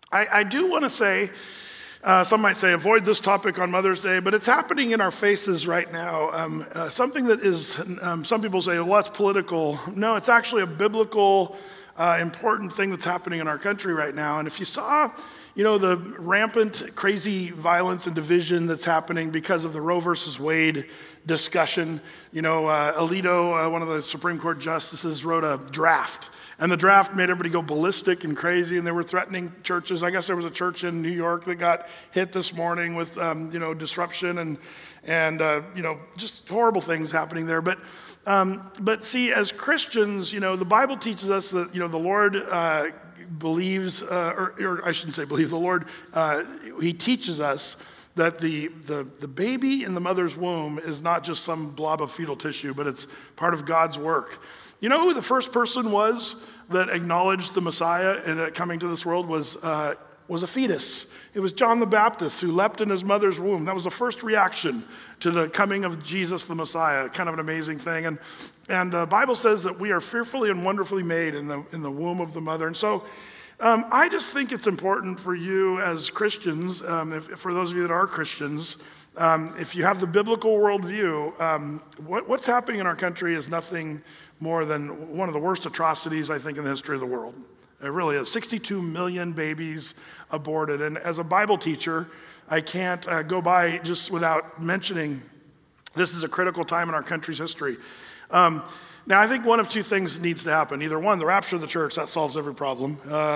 I do want to say, some might say avoid this topic on Mother's Day, but it's happening in our faces right now. Something that is, some people say, well, that's political. No, it's actually a biblical, important thing that's happening in our country right now. And if you saw, the rampant, crazy violence and division that's happening because of the Roe versus Wade discussion, Alito, one of the Supreme Court justices, wrote a draft. And the draft made everybody go ballistic and crazy, and they were threatening churches. I guess there was a church in New York that got hit this morning with, disruption and just horrible things happening there. But see, as Christians, the Bible teaches us that, the Lord believes, or I shouldn't say believe, the Lord, he teaches us that the baby in the mother's womb is not just some blob of fetal tissue, but it's part of God's work. You know who the first person was that acknowledged the Messiah and coming to this world was a fetus. It was John the Baptist who leapt in his mother's womb. That was the first reaction to the coming of Jesus the Messiah. Kind of an amazing thing. And the Bible says that we are fearfully and wonderfully made in the womb of the mother. And so I just think it's important for you as Christians, for those of you that are Christians, if you have the biblical worldview, what's happening in our country is nothing more than one of the worst atrocities, I think, in the history of the world. It really is. 62 million babies aborted. And as a Bible teacher, I can't go by just without mentioning this is a critical time in our country's history. Now, I think one of two things needs to happen. Either one, the rapture of the church, that solves every problem.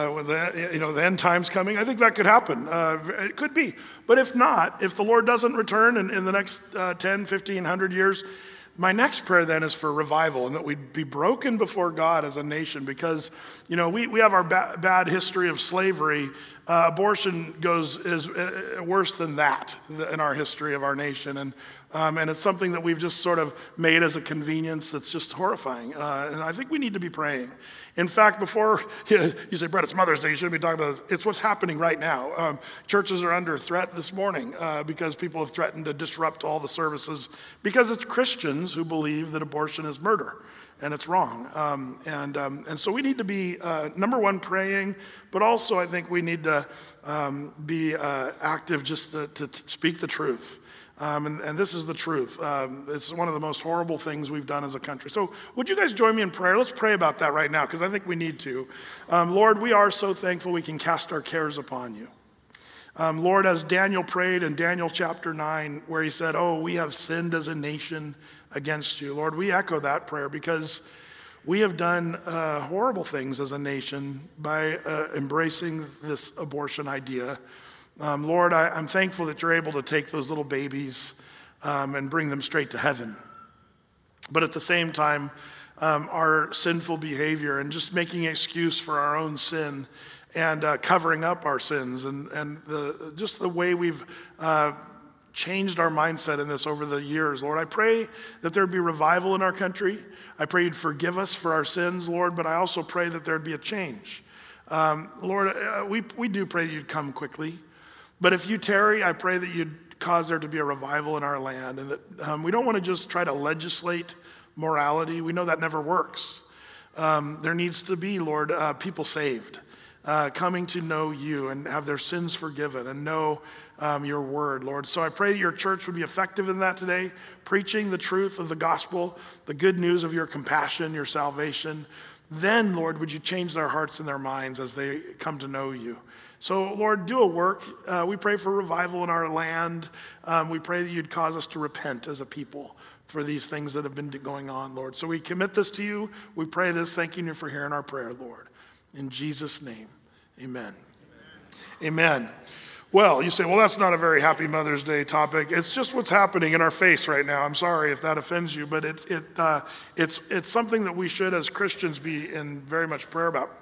The end time's coming, I think that could happen. It could be. But if not, if the Lord doesn't return in the next 10, 15, 100 years, my next prayer then is for revival and that we'd be broken before God as a nation because, we have our bad history of slavery. Abortion is worse than that in our history of our nation. And it's something that we've just sort of made as a convenience that's just horrifying. And I think we need to be praying. In fact, before you say, Brett, it's Mother's Day, you shouldn't be talking about this. It's what's happening right now. Churches are under threat this morning because people have threatened to disrupt all the services because it's Christians who believe that abortion is murder. And it's wrong. And so we need to be, number one, praying, but also I think we need to be active just to speak the truth. And this is the truth. It's one of the most horrible things we've done as a country. So would you guys join me in prayer? Let's pray about that right now, because I think we need to. Lord, we are so thankful we can cast our cares upon you. Lord, as Daniel prayed in Daniel chapter 9, where he said, we have sinned as a nation against you. Lord, we echo that prayer because we have done horrible things as a nation by embracing this abortion idea. Lord, I'm thankful that you're able to take those little babies and bring them straight to heaven. But at the same time, our sinful behavior and just making an excuse for our own sin and covering up our sins and just the way we've changed our mindset in this over the years. Lord, I pray that there'd be revival in our country. I pray you'd forgive us for our sins, Lord, but I also pray that there'd be a change. Lord, we do pray that you'd come quickly. But if you tarry, I pray that you'd cause there to be a revival in our land and that we don't want to just try to legislate morality. We know that never works. There needs to be, Lord, people saved, coming to know you and have their sins forgiven and know your word, Lord. So I pray that your church would be effective in that today, preaching the truth of the gospel, the good news of your compassion, your salvation. Then, Lord, would you change their hearts and their minds as they come to know you. So, Lord, do a work. We pray for revival in our land. We pray that you'd cause us to repent as a people for these things that have been going on, Lord. So we commit this to you. We pray this, thanking you for hearing our prayer, Lord. In Jesus' name, amen. Amen. Well, you say, well, that's not a very happy Mother's Day topic. It's just what's happening in our face right now. I'm sorry if that offends you, but it's something that we should, as Christians, be in very much prayer about.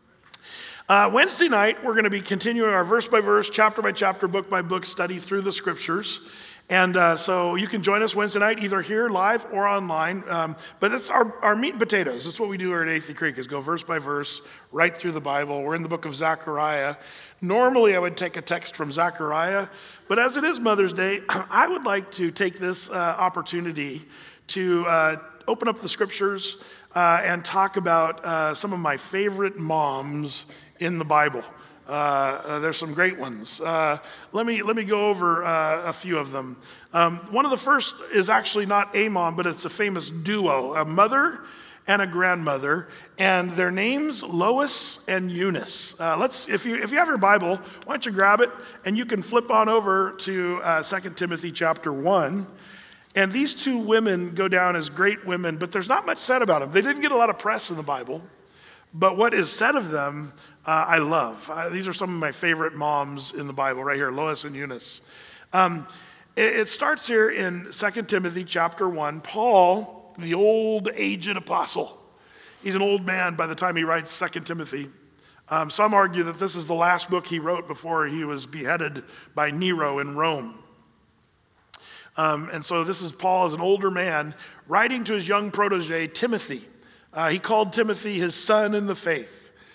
Wednesday night, we're going to be continuing our verse by verse, chapter by chapter, book by book study through the scriptures. And so you can join us Wednesday night, either here live or online. But it's our meat and potatoes. That's what we do here at Athey Creek, is go verse by verse, right through the Bible. We're in the book of Zechariah. Normally, I would take a text from Zechariah. But as it is Mother's Day, I would like to take this opportunity to open up the scriptures and talk about some of my favorite moms in the Bible. There's some great ones. Let me go over a few of them. One of the first is actually not a mom, but it's a famous duo, a mother and a grandmother, and their names Lois and Eunice. If you have your Bible, why don't you grab it, and you can flip on over to 2 Timothy chapter 1. And these two women go down as great women, but there's not much said about them. They didn't get a lot of press in the Bible, but what is said of them, I love. These are some of my favorite moms in the Bible right here, Lois and Eunice. It starts here in 2 Timothy chapter 1. Paul, the old aged apostle, he's an old man by the time he writes 2 Timothy. Some argue that this is the last book he wrote before he was beheaded by Nero in Rome. And so this is Paul as an older man writing to his young protege, Timothy. He called Timothy his son in the faith.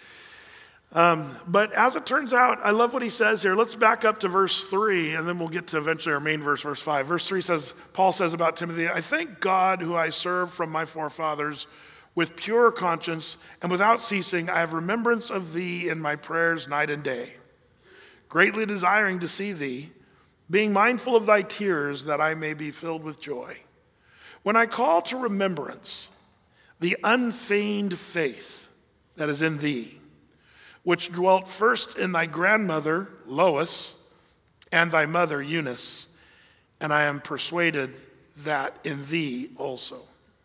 But as it turns out, I love what he says here. Let's back up to verse 3, and then we'll get to eventually our main verse, verse 5. Verse 3 says, Paul says about Timothy, I thank God who I serve from my forefathers with pure conscience, and without ceasing I have remembrance of thee in my prayers night and day, greatly desiring to see thee, being mindful of thy tears, that I may be filled with joy. When I call to remembrance the unfeigned faith that is in thee, which dwelt first in thy grandmother, Lois, and thy mother, Eunice, and I am persuaded that in thee also.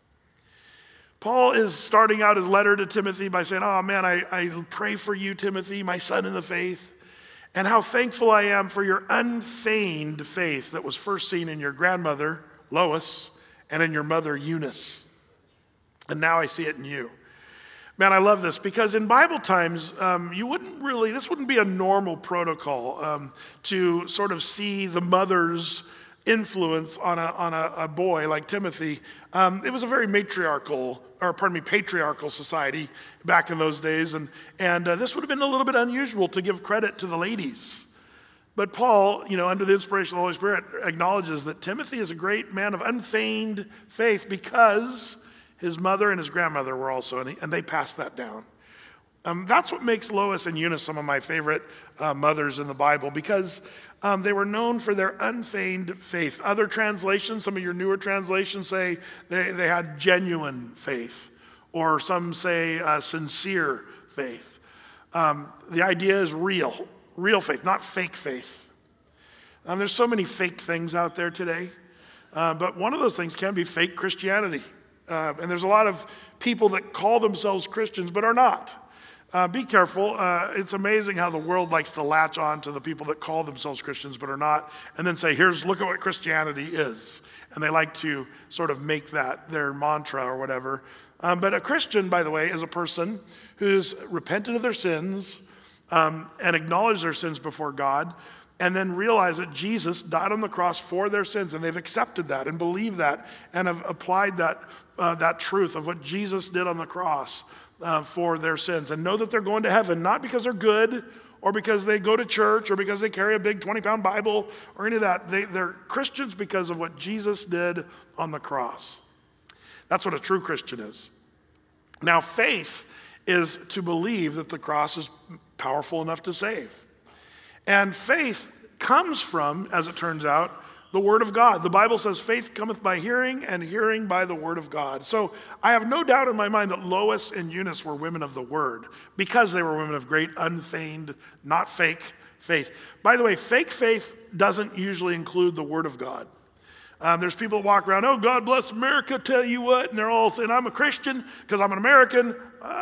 Paul is starting out his letter to Timothy by saying, oh man, I pray for you, Timothy, my son in the faith, and how thankful I am for your unfeigned faith that was first seen in your grandmother, Lois, and in your mother, Eunice. And now I see it in you. Man, I love this because in Bible times, this wouldn't be a normal protocol to sort of see the mother's influence on a boy like Timothy. It was a very patriarchal society back in those days, and this would have been a little bit unusual to give credit to the ladies. But Paul, under the inspiration of the Holy Spirit, acknowledges that Timothy is a great man of unfeigned faith because his mother and his grandmother were also, and they passed that down. That's what makes Lois and Eunice some of my favorite mothers in the Bible, because they were known for their unfeigned faith. Other translations, some of your newer translations say they had genuine faith, or some say sincere faith. The idea is real faith, not fake faith. There's so many fake things out there today, but one of those things can be fake Christianity. And there's a lot of people that call themselves Christians but are not. Be careful. It's amazing how the world likes to latch on to the people that call themselves Christians but are not, and then say, look at what Christianity is. And they like to sort of make that their mantra or whatever. But a Christian, by the way, is a person who's repented of their sins and acknowledged their sins before God, and then realize that Jesus died on the cross for their sins, and they've accepted that and believed that and have applied that truth of what Jesus did on the cross for their sins, and know that they're going to heaven, not because they're good or because they go to church or because they carry a big 20-pound Bible or any of that. They're Christians because of what Jesus did on the cross. That's what a true Christian is. Now, faith is to believe that the cross is powerful enough to save. And faith comes from, as it turns out, the Word of God. The Bible says faith cometh by hearing, and hearing by the Word of God. So I have no doubt in my mind that Lois and Eunice were women of the Word because they were women of great, unfeigned, not fake faith. By the way, fake faith doesn't usually include the Word of God. There's people that walk around, oh, God bless America, tell you what, and they're all saying, I'm a Christian because I'm an American.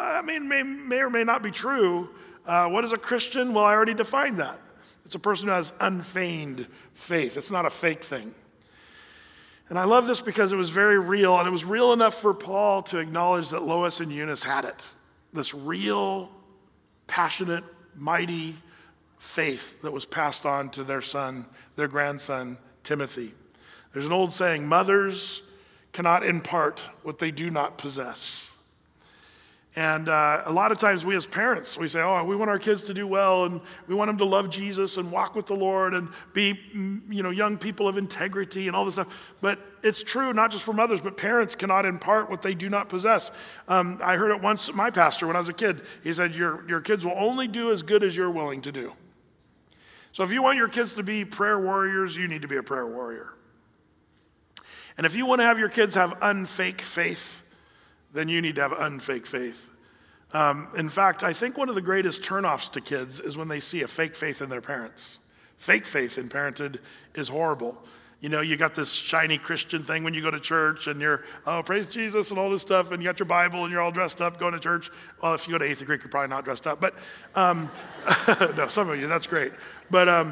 May or may not be true. What is a Christian? Well, I already defined that. It's a person who has unfeigned faith. It's not a fake thing. And I love this because it was very real, and it was real enough for Paul to acknowledge that Lois and Eunice had it. This real, passionate, mighty faith that was passed on to their son, their grandson, Timothy. There's an old saying, mothers cannot impart what they do not possess. And a lot of times we as parents, we say, oh, we want our kids to do well, and we want them to love Jesus and walk with the Lord and be, young people of integrity and all this stuff. But it's true, not just for mothers, but parents cannot impart what they do not possess. I heard it once, my pastor, when I was a kid. He said, your kids will only do as good as you're willing to do. So if you want your kids to be prayer warriors, you need to be a prayer warrior. And if you want to have your kids have unfake faith, then you need to have unfake faith. In fact, I think one of the greatest turnoffs to kids is when they see a fake faith in their parents. Fake faith in parenthood is horrible. You got this shiny Christian thing when you go to church and you're, oh, praise Jesus and all this stuff, and you got your Bible and you're all dressed up going to church. Well, if you go to 8th Greek, you're probably not dressed up, but no, some of you, that's great. But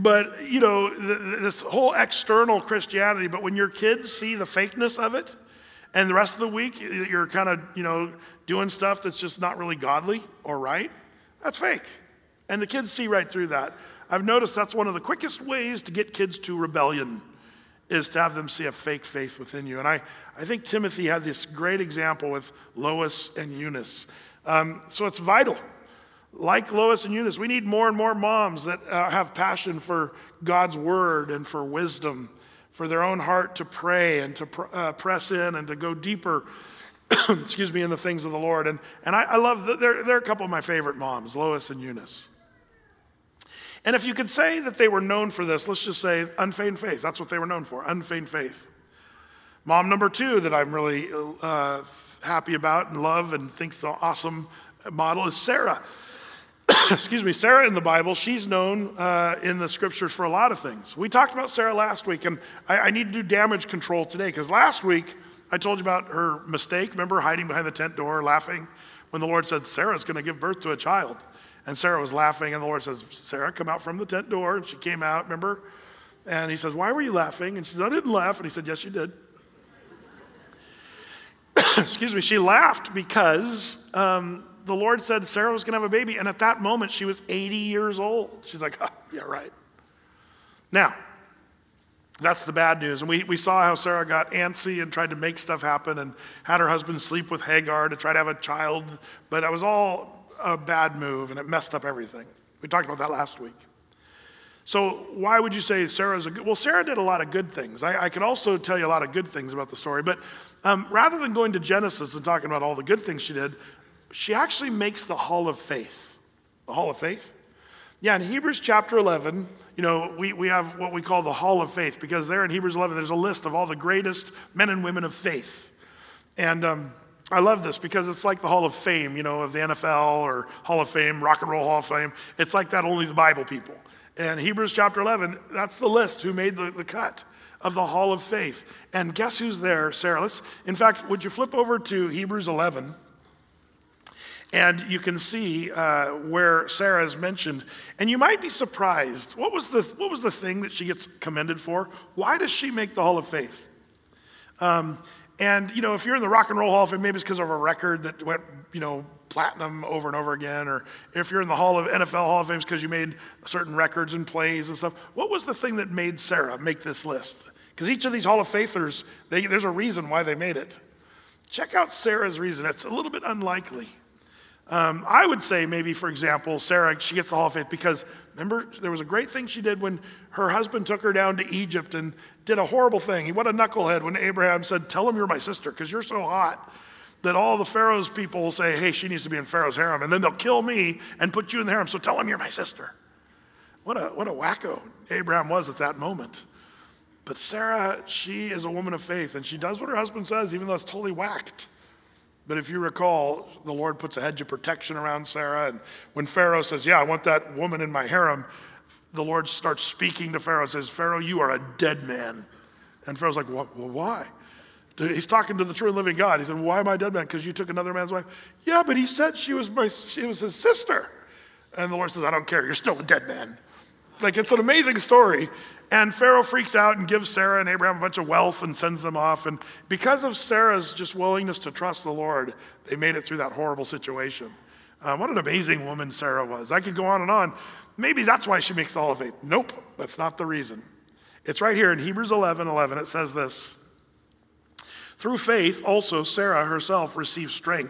this whole external Christianity, but when your kids see the fakeness of it, and the rest of the week, you're kind of, doing stuff that's just not really godly or right, that's fake. And the kids see right through that. I've noticed that's one of the quickest ways to get kids to rebellion, is to have them see a fake faith within you. And I think Timothy had this great example with Lois and Eunice. So it's vital. Like Lois and Eunice, we need more and more moms that have passion for God's word and for wisdom, for their own heart to pray and to press in and to go deeper, in the things of the Lord. And I love that they're a couple of my favorite moms, Lois and Eunice. And if you could say that they were known for this, let's just say unfeigned faith. That's what they were known for, unfeigned faith. Mom number 2 that I'm really happy about and love and think's an awesome model is Sarah. Sarah in the Bible, she's known in the scriptures for a lot of things. We talked about Sarah last week, and I need to do damage control today, because last week I told you about her mistake. Remember hiding behind the tent door, laughing, when the Lord said, Sarah's going to give birth to a child. And Sarah was laughing, and the Lord says, Sarah, come out from the tent door. And she came out, remember? And he says, why were you laughing? And she said, I didn't laugh. And he said, yes, you did. She laughed because the Lord said Sarah was going to have a baby, and at that moment, she was 80 years old. She's like, oh, yeah, right. Now, that's the bad news. And we saw how Sarah got antsy and tried to make stuff happen and had her husband sleep with Hagar to try to have a child, but it was all a bad move, and it messed up everything. We talked about that last week. So why would you say Sarah's a good? Well, Sarah did a lot of good things. I could also tell you a lot of good things about the story, but rather than going to Genesis and talking about all the good things she did, she actually makes the Hall of Faith. The Hall of Faith? Yeah, in Hebrews chapter 11, we have what we call the Hall of Faith, because there in Hebrews 11, there's a list of all the greatest men and women of faith. And I love this because it's like the Hall of Fame, of the NFL or Hall of Fame, Rock and Roll Hall of Fame. It's like that, only the Bible people. And Hebrews chapter 11, that's the list who made the cut of the Hall of Faith. And guess who's there, Sarah? In fact, would you flip over to Hebrews 11? And you can see where Sarah is mentioned. And you might be surprised. What was the thing that she gets commended for? Why does she make the Hall of Faith? And if you're in the Rock and Roll Hall of Fame, maybe it's because of a record that went, platinum over and over again. Or if you're in the NFL Hall of Fame, it's because you made certain records and plays and stuff. What was the thing that made Sarah make this list? Because each of these Hall of Faithers, there's a reason why they made it. Check out Sarah's reason. It's a little bit unlikely. I would say maybe, for example, Sarah, she gets the Hall of Faith because, remember, there was a great thing she did when her husband took her down to Egypt and did a horrible thing. What a knucklehead when Abraham said, tell him you're my sister because you're so hot that all the Pharaoh's people will say, hey, she needs to be in Pharaoh's harem, and then they'll kill me and put you in the harem, so tell him you're my sister. What a wacko Abraham was at that moment. But Sarah, she is a woman of faith, and she does what her husband says, even though it's totally whacked. But if you recall, the Lord puts a hedge of protection around Sarah. And when Pharaoh says, yeah, I want that woman in my harem, the Lord starts speaking to Pharaoh and says, Pharaoh, you are a dead man. And Pharaoh's like, well, why? He's talking to the true and living God. He said, why am I a dead man? Because you took another man's wife. Yeah, but he said she was his sister. And the Lord says, I don't care. You're still a dead man. Like, it's an amazing story. And Pharaoh freaks out and gives Sarah and Abraham a bunch of wealth and sends them off. And because of Sarah's just willingness to trust the Lord, they made it through that horrible situation. What an amazing woman Sarah was. I could go on and on. Maybe that's why she makes the Hall of Faith. Nope, that's not the reason. It's right here in Hebrews 11:11. It says this. Through faith, also Sarah herself received strength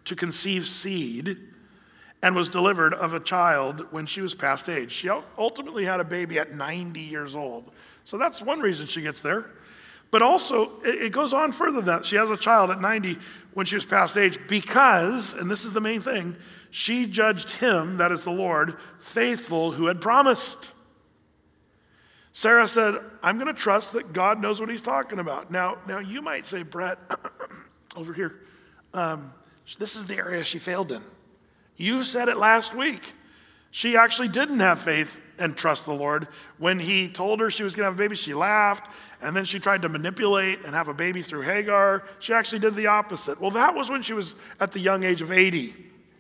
to conceive seed and was delivered of a child when she was past age. She ultimately had a baby at 90 years old. So that's one reason she gets there. But also, it goes on further than that. She has a child at 90 when she was past age because, and this is the main thing, she judged him, that is the Lord, faithful who had promised. Sarah said, I'm going to trust that God knows what he's talking about. Now you might say, Brett, over here, this is the area she failed in. You said it last week. She actually didn't have faith and trust the Lord. When he told her she was going to have a baby, she laughed, and then she tried to manipulate and have a baby through Hagar. She actually did the opposite. Well, that was when she was at the young age of 80.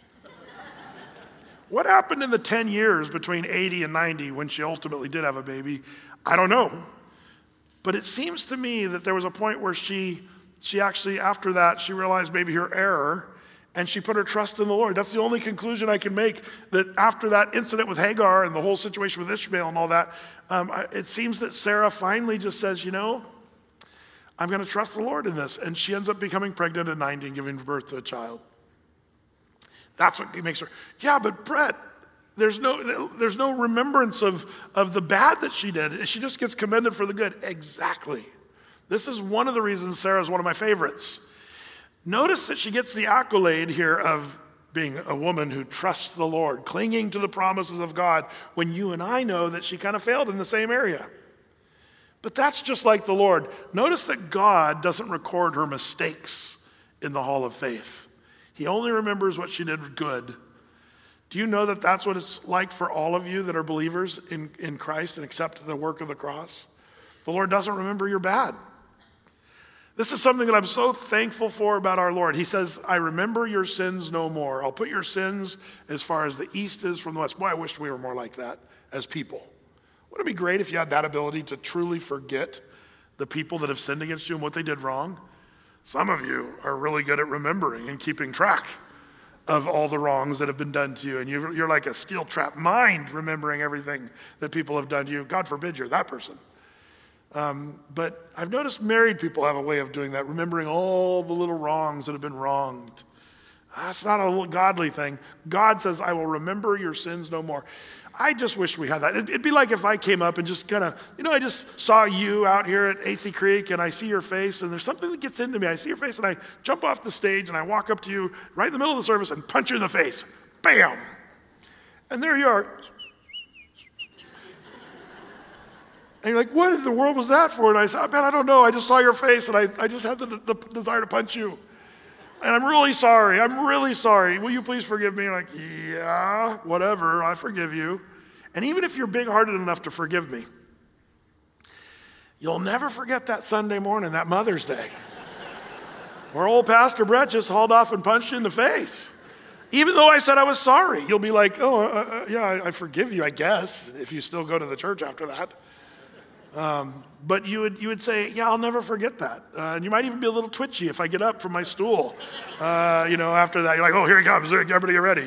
What happened in the 10 years between 80 and 90 when she ultimately did have a baby? I don't know. But it seems to me that there was a point where she actually, after that, she realized maybe her error, and she put her trust in the Lord. That's the only conclusion I can make, that after that incident with Hagar and the whole situation with Ishmael and all that, it seems that Sarah finally just says, I'm going to trust the Lord in this. And she ends up becoming pregnant at 90 and giving birth to a child. That's what makes her, yeah, but Brett, there's no remembrance of the bad that she did. She just gets commended for the good. Exactly. This is one of the reasons Sarah is one of my favorites. Notice that she gets the accolade here of being a woman who trusts the Lord, clinging to the promises of God, when you and I know that she kind of failed in the same area. But that's just like the Lord. Notice that God doesn't record her mistakes in the hall of faith. He only remembers what she did good. Do you know that that's what it's like for all of you that are believers in Christ and accept the work of the cross? The Lord doesn't remember your bad. This is something that I'm so thankful for about our Lord. He says, I remember your sins no more. I'll put your sins as far as the east is from the west. Boy, I wish we were more like that as people. Wouldn't it be great if you had that ability to truly forget the people that have sinned against you and what they did wrong? Some of you are really good at remembering and keeping track of all the wrongs that have been done to you. And you're like a steel-trap mind remembering everything that people have done to you. God forbid you're that person. But I've noticed married people have a way of doing that, remembering all the little wrongs that have been wronged. That's not a godly thing. God says, I will remember your sins no more. I just wish we had that. It'd be like if I came up and just kind of, I just saw you out here at Athey Creek and I see your face and there's something that gets into me. I see your face and I jump off the stage and I walk up to you right in the middle of the service and punch you in the face. Bam! And there you are. And you're like, what in the world was that for? And I said, man, I don't know. I just saw your face and I just had the desire to punch you. And I'm really sorry. I'm really sorry. Will you please forgive me? You're like, yeah, whatever. I forgive you. And even if you're big-hearted enough to forgive me, you'll never forget that Sunday morning, that Mother's Day, where old Pastor Brett just hauled off and punched you in the face. Even though I said I was sorry, you'll be like, yeah, I forgive you, I guess, if you still go to the church after that. But you would say, yeah, I'll never forget that. And you might even be a little twitchy if I get up from my stool. After that, you're like, oh, here he comes. Everybody get ready.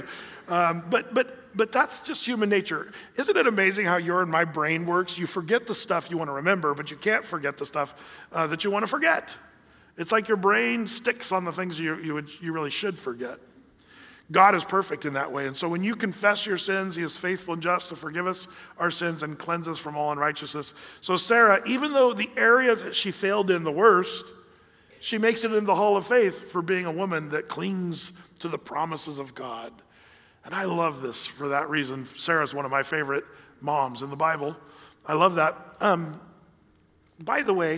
But that's just human nature. Isn't it amazing how your and my brain works? You forget the stuff you want to remember, but you can't forget the stuff that you want to forget. It's like your brain sticks on the things you really should forget. God is perfect in that way. And so when you confess your sins, he is faithful and just to forgive us our sins and cleanse us from all unrighteousness. So Sarah, even though the area that she failed in the worst, she makes it in the hall of faith for being a woman that clings to the promises of God. And I love this for that reason. Sarah's one of my favorite moms in the Bible. I love that. By the way,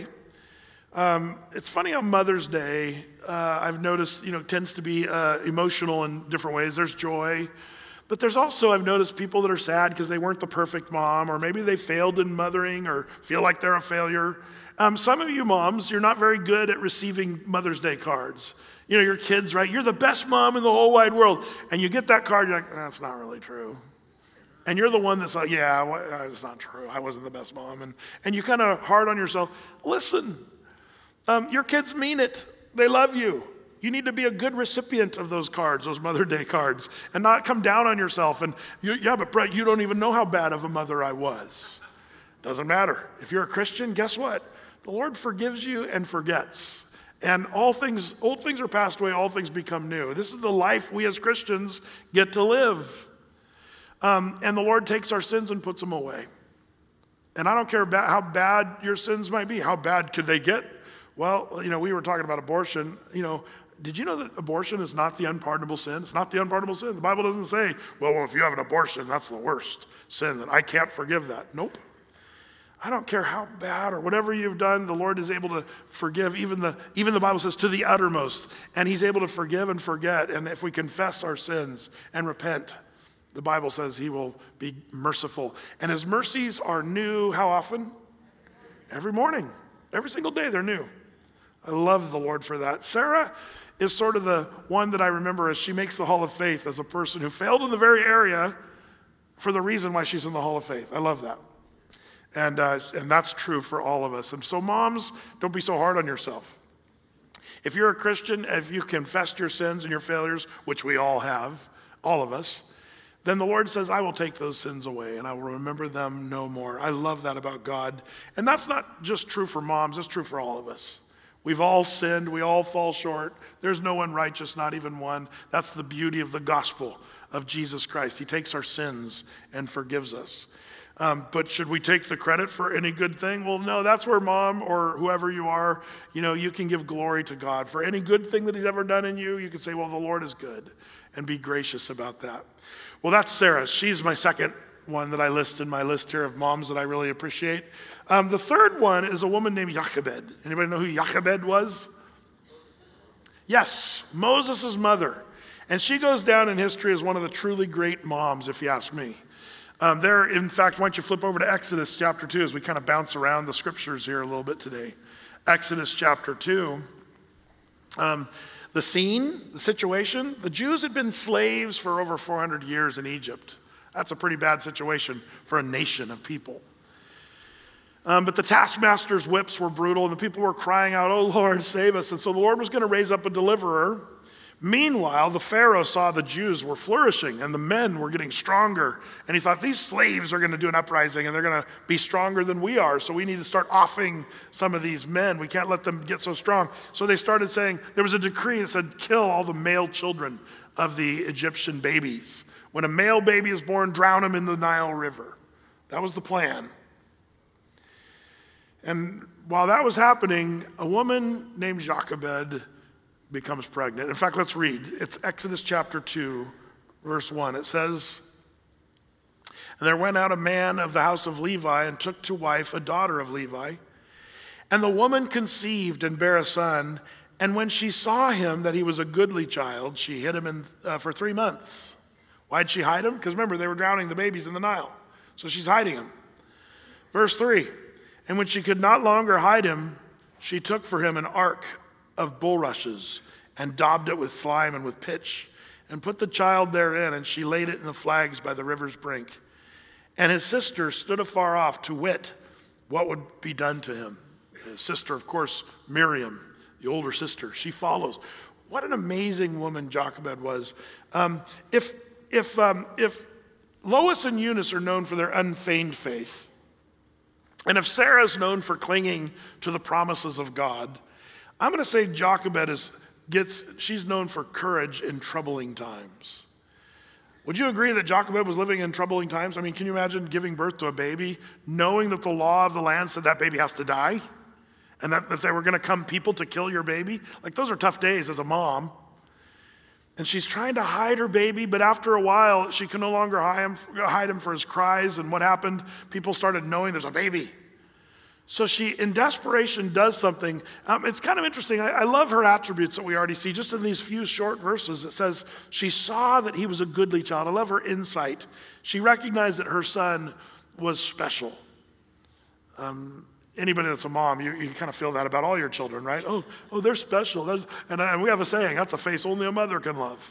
it's funny how Mother's Day, I've noticed, tends to be emotional in different ways. There's joy, but there's also, I've noticed people that are sad because they weren't the perfect mom, or maybe they failed in mothering or feel like they're a failure. Some of you moms, you're not very good at receiving Mother's Day cards. Your kids, right? You're the best mom in the whole wide world. And you get that card, you're like, that's not really true. And you're the one that's like, yeah, it's not true. I wasn't the best mom. And you kind of hard on yourself. Listen. Your kids mean it. They love you. You need to be a good recipient of those cards, those Mother's Day cards, and not come down on yourself. And but Brett, you don't even know how bad of a mother I was. Doesn't matter. If you're a Christian, guess what? The Lord forgives you and forgets. And old things are passed away, all things become new. This is the life we as Christians get to live. And the Lord takes our sins and puts them away. And I don't care about how bad your sins might be. How bad could they get? Well, we were talking about abortion. Did you know that abortion is not the unpardonable sin? It's not the unpardonable sin. The Bible doesn't say, well, if you have an abortion, that's the worst sin, that I can't forgive that. Nope. I don't care how bad or whatever you've done, the Lord is able to forgive. Even the Bible says to the uttermost. And he's able to forgive and forget. And if we confess our sins and repent, the Bible says he will be merciful. And his mercies are new, how often? Every morning. Every single day they're new. I love the Lord for that. Sarah is sort of the one that I remember as she makes the Hall of Faith as a person who failed in the very area for the reason why she's in the Hall of Faith. I love that. And that's true for all of us. And so moms, don't be so hard on yourself. If you're a Christian, if you confessed your sins and your failures, which we all have, all of us, then the Lord says, I will take those sins away and I will remember them no more. I love that about God. And that's not just true for moms, that's true for all of us. We've all sinned, we all fall short. There's no one righteous, not even one. That's the beauty of the gospel of Jesus Christ. He takes our sins and forgives us. But should we take the credit for any good thing? Well, no, that's where mom or whoever you are, you can give glory to God. For any good thing that he's ever done in you, you can say, well, the Lord is good, and be gracious about that. Well, that's Sarah. She's my second one that I list in my list here of moms that I really appreciate. The third one is a woman named Jochebed. Anybody know who Jochebed was? Yes, Moses' mother. And she goes down in history as one of the truly great moms, if you ask me. In fact, why don't you flip over to Exodus chapter 2 as we kind of bounce around the scriptures here a little bit today. Exodus chapter 2. The scene, the situation, the Jews had been slaves for over 400 years in Egypt. That's a pretty bad situation for a nation of people. But the taskmaster's whips were brutal and the people were crying out, oh Lord, save us. And so the Lord was going to raise up a deliverer. Meanwhile, the Pharaoh saw the Jews were flourishing and the men were getting stronger. And he thought, these slaves are going to do an uprising and they're going to be stronger than we are. So we need to start offing some of these men. We can't let them get so strong. So they started saying, there was a decree that said, kill all the male children of the Egyptian babies. When a male baby is born, drown him in the Nile River. That was the plan. And while that was happening, a woman named Jochebed becomes pregnant. In fact, let's read. It's Exodus chapter 2, verse 1. It says, and there went out a man of the house of Levi and took to wife a daughter of Levi. And the woman conceived and bare a son. And when she saw him, that he was a goodly child, she hid him for 3 months. Why'd she hide him? Because remember, they were drowning the babies in the Nile. So she's hiding him. Verse 3, and when she could not longer hide him, she took for him an ark of bulrushes and daubed it with slime and with pitch and put the child therein, and she laid it in the flags by the river's brink. And his sister stood afar off to wit what would be done to him. His sister, of course, Miriam, the older sister, she follows. What an amazing woman Jochebed was. If Lois and Eunice are known for their unfeigned faith, and if Sarah's known for clinging to the promises of God, I'm going to say Jochebed she's known for courage in troubling times. Would you agree that Jochebed was living in troubling times? I mean, can you imagine giving birth to a baby, knowing that the law of the land said that baby has to die, and that there were going to come people to kill your baby? Like, those are tough days as a mom. And she's trying to hide her baby, but after a while, she can no longer hide him for his cries. And what happened? People started knowing there's a baby. So she, in desperation, does something. It's kind of interesting. I love her attributes that we already see just in these few short verses. It says, she saw that he was a goodly child. I love her insight. She recognized that her son was special. Anybody that's a mom, you kind of feel that about all your children, right? Oh, they're special. And we have a saying, that's a face only a mother can love.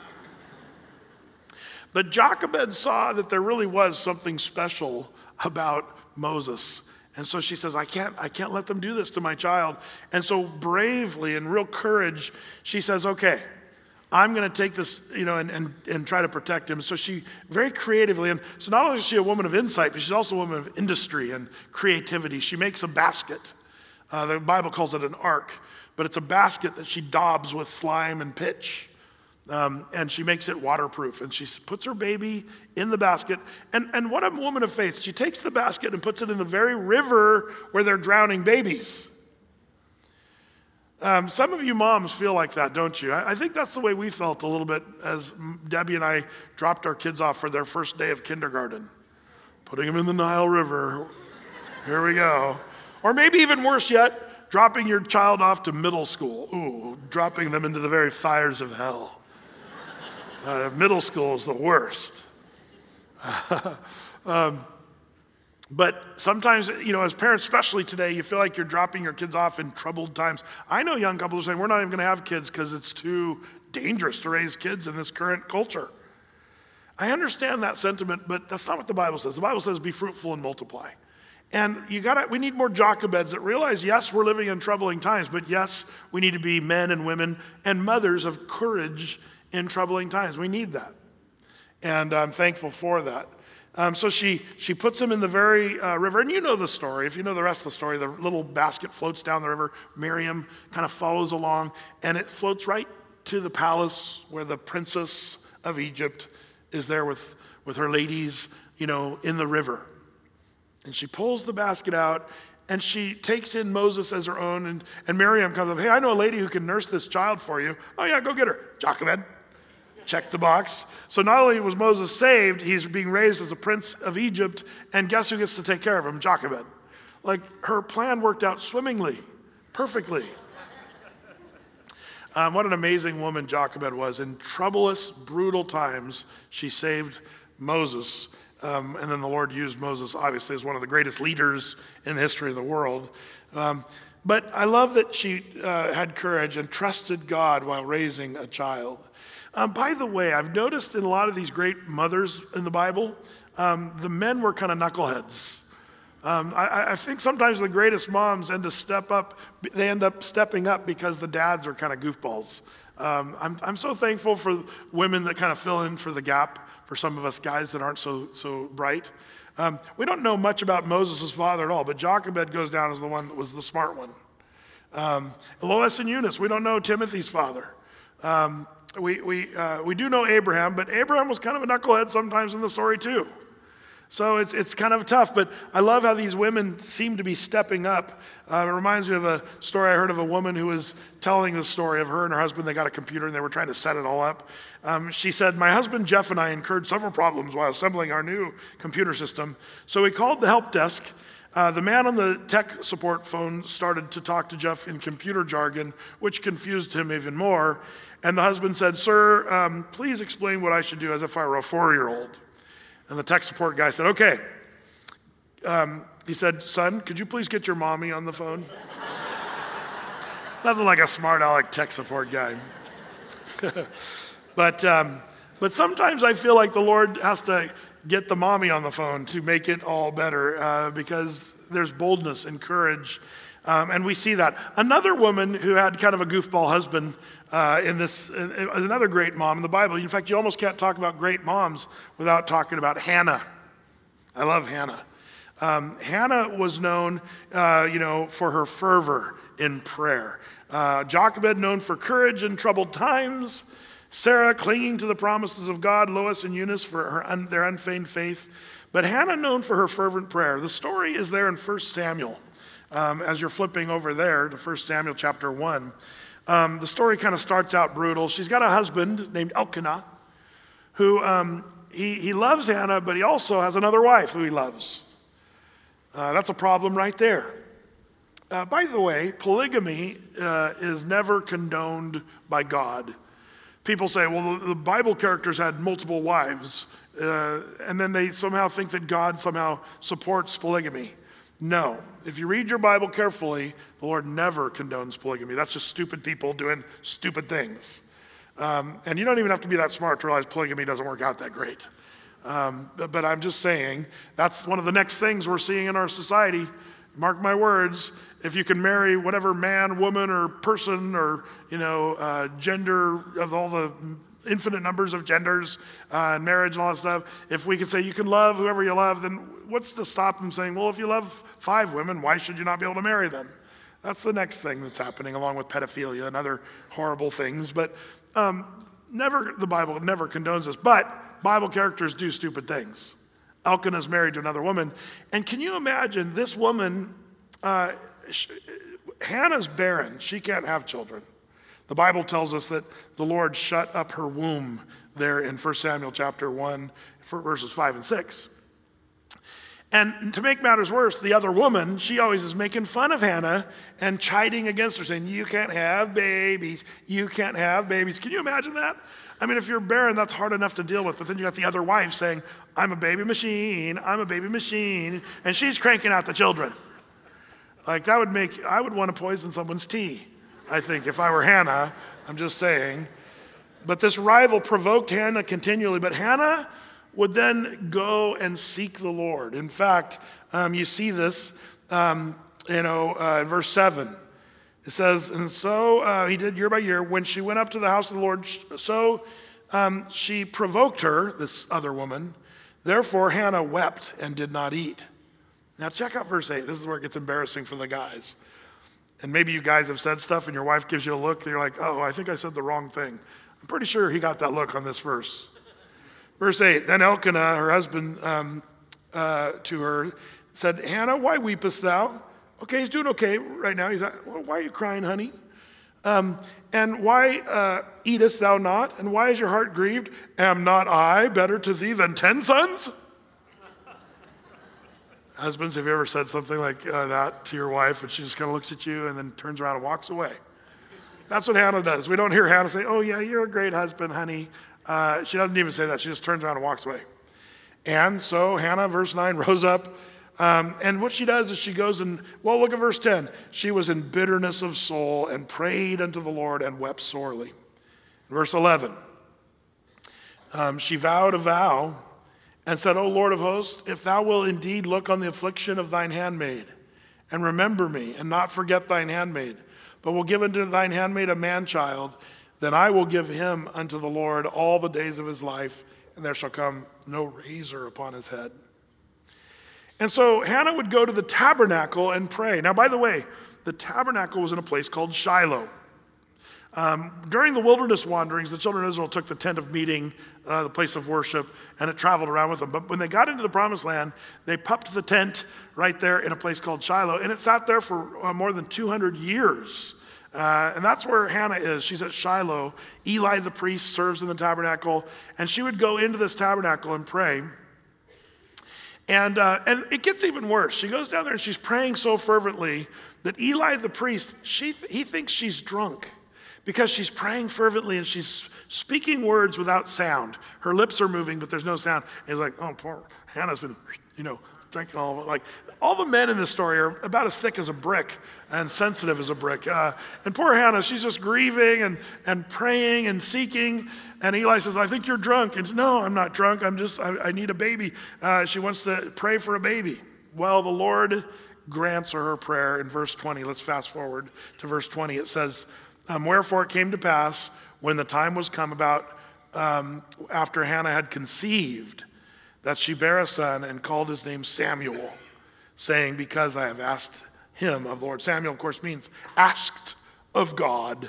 But Jochebed saw that there really was something special about Moses. And so she says, I can't let them do this to my child. And so bravely and real courage, she says, okay, I'm going to take this, and try to protect him. So she very creatively, and so not only is she a woman of insight, but she's also a woman of industry and creativity. She makes a basket The Bible calls it an ark, but it's a basket that she daubs with slime and pitch. And she makes it waterproof, and she puts her baby in the basket. And what a woman of faith. She takes the basket and puts it in the very river where they're drowning babies. Some of you moms feel like that, don't you? I think that's the way we felt a little bit as Debbie and I dropped our kids off for their first day of kindergarten. Putting them in the Nile River. Here we go. Or maybe even worse yet, dropping your child off to middle school. Ooh, dropping them into the very fires of hell. Middle school is the worst. But sometimes, as parents, especially today, you feel like you're dropping your kids off in troubled times. I know young couples are saying, we're not even going to have kids because it's too dangerous to raise kids in this current culture. I understand that sentiment, but that's not what the Bible says. The Bible says, be fruitful and multiply. And we need more Jochebeds that realize, yes, we're living in troubling times, but yes, we need to be men and women and mothers of courage in troubling times. We need that. And I'm thankful for that. So she puts him in the very river. And you know the story. If you know the rest of the story, the little basket floats down the river. Miriam kind of follows along, and it floats right to the palace where the princess of Egypt is there with her ladies, in the river. And she pulls the basket out, and she takes in Moses as her own. And Miriam comes up, hey, I know a lady who can nurse this child for you. Oh, yeah, go get her. Jochebed. Check the box. So not only was Moses saved, he's being raised as a prince of Egypt, and guess who gets to take care of him? Jochebed. Like, her plan worked out swimmingly, perfectly. What an amazing woman Jochebed was. In troublous, brutal times, she saved Moses. And then the Lord used Moses, obviously, as one of the greatest leaders in the history of the world. But I love that she had courage and trusted God while raising a child. By the way, I've noticed in a lot of these great mothers in the Bible, the men were kind of knuckleheads. I think sometimes the greatest moms end up stepping up because the dads are kind of goofballs. I'm so thankful for women that kind of fill in for the gap for some of us guys that aren't so bright. We don't know much about Moses' father at all, but Jochebed goes down as the one that was the smart one. Lois and Eunice, we don't know Timothy's father. We do know Abraham, but Abraham was kind of a knucklehead sometimes in the story too. So it's kind of tough, but I love how these women seem to be stepping up. It reminds me of a story I heard of a woman who was telling the story of her and her husband. They got a computer and they were trying to set it all up. She said, my husband Jeff and I incurred several problems while assembling our new computer system. So we called the help desk. The man on the tech support phone started to talk to Jeff in computer jargon, which confused him even more. And the husband said, sir, please explain what I should do as if I were a 4-year-old. And the tech support guy said, okay. He said, son, could you please get your mommy on the phone? Nothing like a smart aleck tech support guy. But sometimes I feel like the Lord has to get the mommy on the phone to make it all better because there's boldness and courage. And we see that. Another woman who had kind of a goofball husband is another great mom in the Bible. In fact, you almost can't talk about great moms without talking about Hannah. I love Hannah. Hannah was known, for her fervor in prayer. Jochebed known for courage in troubled times. Sarah clinging to the promises of God. Lois and Eunice for their unfeigned faith. But Hannah known for her fervent prayer. The story is there in 1 Samuel. As you're flipping over there to 1 Samuel chapter 1, the story kind of starts out brutal. She's got a husband named Elkanah who he loves Hannah, but he also has another wife who he loves. That's a problem right there. By the way, polygamy is never condoned by God. People say, well, the Bible characters had multiple wives, and then they somehow think that God somehow supports polygamy. No. If you read your Bible carefully, the Lord never condones polygamy. That's just stupid people doing stupid things. And you don't even have to be that smart to realize polygamy doesn't work out that great. But I'm just saying, that's one of the next things we're seeing in our society. Mark my words, if you can marry whatever man, woman, or person, or gender of all the infinite numbers of genders and marriage and all that stuff, if we can say you can love whoever you love, then what's to stop them saying, well, if you love 5 women, why should you not be able to marry them? That's the next thing that's happening, along with pedophilia and other horrible things. But the Bible never condones this. But Bible characters do stupid things. Elkanah is married to another woman. And can you imagine this woman, Hannah's barren. She can't have children. The Bible tells us that the Lord shut up her womb there in 1 Samuel chapter 1, verses 5 and 6. And to make matters worse, the other woman, she always is making fun of Hannah and chiding against her, saying, you can't have babies. You can't have babies. Can you imagine that? I mean, if you're barren, that's hard enough to deal with. But then you got the other wife saying, I'm a baby machine. I'm a baby machine. And she's cranking out the children. Like I would want to poison someone's tea, I think, if I were Hannah. I'm just saying. But this rival provoked Hannah continually. But Hannah would then go and seek the Lord. In fact, you see this, in verse 7. It says, and so he did year by year. When she went up to the house of the Lord, so she provoked her, this other woman. Therefore, Hannah wept and did not eat. Now check out verse 8. This is where it gets embarrassing for the guys. And maybe you guys have said stuff and your wife gives you a look. And you're like, oh, I think I said the wrong thing. I'm pretty sure he got that look on this verse. Verse 8, then Elkanah, her husband, to her, said, Hannah, why weepest thou? Okay, he's doing okay right now. He's like, well, why are you crying, honey? And why eatest thou not? And why is your heart grieved? Am not I better to thee than 10 sons? Husbands, have you ever said something like that to your wife and she just kind of looks at you and then turns around and walks away? That's what Hannah does. We don't hear Hannah say, oh yeah, you're a great husband, honey. She doesn't even say that. She just turns around and walks away. And so Hannah, verse 9, rose up. And what she does is she goes and, well, look at verse 10. She was in bitterness of soul and prayed unto the Lord and wept sorely. Verse 11, she vowed a vow and said, O Lord of hosts, if thou wilt indeed look on the affliction of thine handmaid and remember me and not forget thine handmaid, but will give unto thine handmaid a man-child, then I will give him unto the Lord all the days of his life, and there shall come no razor upon his head. And so Hannah would go to the tabernacle and pray. Now, by the way, the tabernacle was in a place called Shiloh. During the wilderness wanderings, the children of Israel took the tent of meeting, the place of worship, and it traveled around with them. But when they got into the promised land, they popped the tent right there in a place called Shiloh, and it sat there for more than 200 years. And that's where Hannah is. She's at Shiloh. Eli the priest serves in the tabernacle, and she would go into this tabernacle and pray. And it gets even worse. She goes down there and she's praying so fervently that Eli the priest, he thinks she's drunk because she's praying fervently and she's speaking words without sound. Her lips are moving, but there's no sound. And he's like, oh, poor Hannah's been, drinking all of it. Like, all the men in this story are about as thick as a brick and sensitive as a brick. And poor Hannah, she's just grieving and praying and seeking. And Eli says, I think you're drunk. And no, I'm not drunk. I need a baby. She wants to pray for a baby. Well, the Lord grants her prayer in verse 20. Let's fast forward to verse 20. It says, wherefore it came to pass when the time was come about after Hannah had conceived that she bare a son and called his name Samuel, saying, because I have asked him of the Lord. Samuel, of course, means asked of God.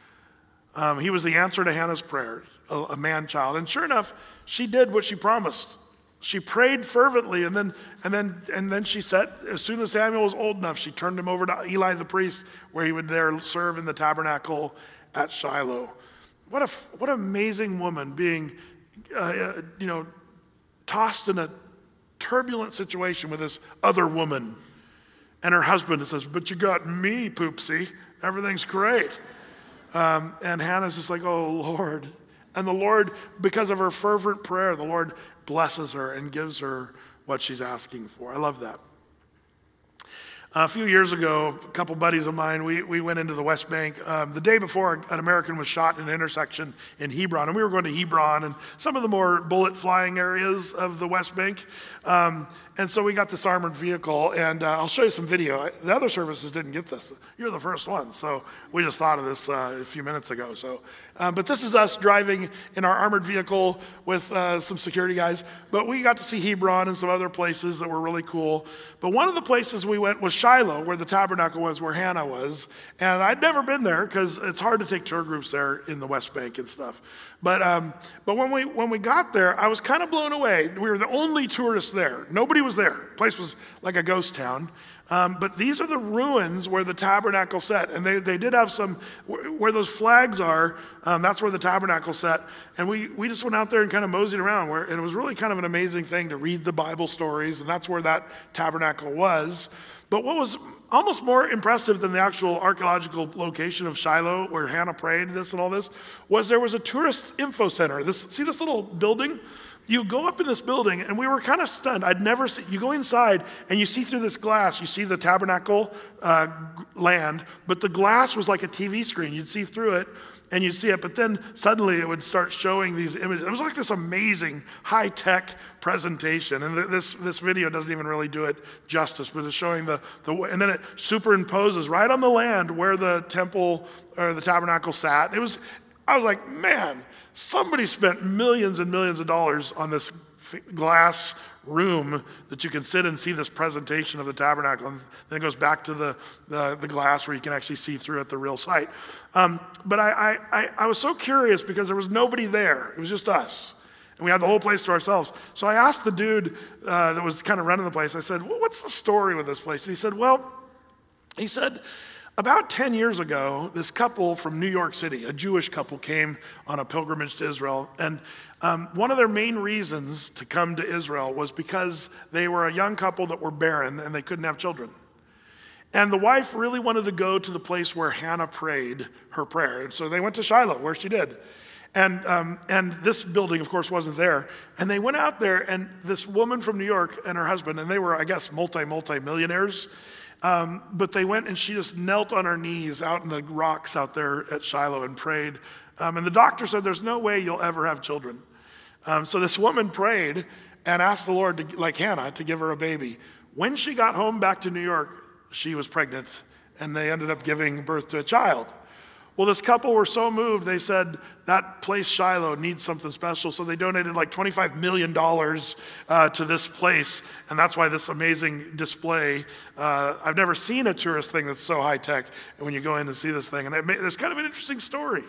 He was the answer to Hannah's prayer, a man-child. And sure enough, she did what she promised. She prayed fervently, and then she said, as soon as Samuel was old enough, she turned him over to Eli the priest, where he would there serve in the tabernacle at Shiloh. What an amazing woman, being, tossed in a turbulent situation with this other woman. And her husband says, but you got me, Poopsie. Everything's great. And Hannah's just like, oh, Lord. And the Lord, because of her fervent prayer, the Lord blesses her and gives her what she's asking for. I love that. A few years ago, a couple buddies of mine, we went into the West Bank. The day before, an American was shot in an intersection in Hebron, and we were going to Hebron and some of the more bullet-flying areas of the West Bank. And so we got this armored vehicle, and I'll show you some video. The other services didn't get this. You're the first one, so we just thought of this a few minutes ago. So But this is us driving in our armored vehicle with some security guys. But we got to see Hebron and some other places that were really cool. But one of the places we went was Shiloh, where the tabernacle was, where Hannah was. And I'd never been there because it's hard to take tour groups there in the West Bank and stuff. But when we got there, I was kind of blown away. We were the only tourists there. Nobody was there. The place was like a ghost town. But these are the ruins where the tabernacle sat. And they did have some, where those flags are, that's where the tabernacle sat. And we just went out there and kind of moseyed around. And it was really kind of an amazing thing to read the Bible stories. And that's where that tabernacle was. But what was almost more impressive than the actual archaeological location of Shiloh, where Hannah prayed this and all this, was there was a tourist info center. See this little building? You go up in this building, and we were kind of stunned. I'd never seen, you go inside, and you see through this glass, you see the tabernacle land, but the glass was like a TV screen. You'd see through it, and you'd see it, but then suddenly it would start showing these images. It was like this amazing high-tech presentation, and this video doesn't even really do it justice, but it's showing and then it superimposes right on the land where the temple or the tabernacle sat. I was like, man, somebody spent millions and millions of dollars on this glass room that you can sit and see this presentation of the tabernacle. And then it goes back to the glass where you can actually see through at the real site. But I was so curious because there was nobody there. It was just us. And we had the whole place to ourselves. So I asked the dude that was kind of running the place, I said, what's the story with this place? And he said, about 10 years ago, this couple from New York City, a Jewish couple, came on a pilgrimage to Israel. And one of their main reasons to come to Israel was because they were a young couple that were barren and they couldn't have children. And the wife really wanted to go to the place where Hannah prayed her prayer. And so they went to Shiloh, where she did. And this building, of course, wasn't there. And they went out there, and this woman from New York and her husband, and they were, I guess, multi-millionaires, but they went and she just knelt on her knees out in the rocks out there at Shiloh and prayed. And the doctor said, there's no way you'll ever have children. So this woman prayed and asked the Lord, like Hannah, to give her a baby. When she got home back to New York, she was pregnant, and they ended up giving birth to a child. Well, this couple were so moved, they said, that place, Shiloh, needs something special. So they donated like $25 million to this place. And that's why this amazing display, I've never seen a tourist thing that's so high tech. And when you go in and see this thing, and there's kind of an interesting story.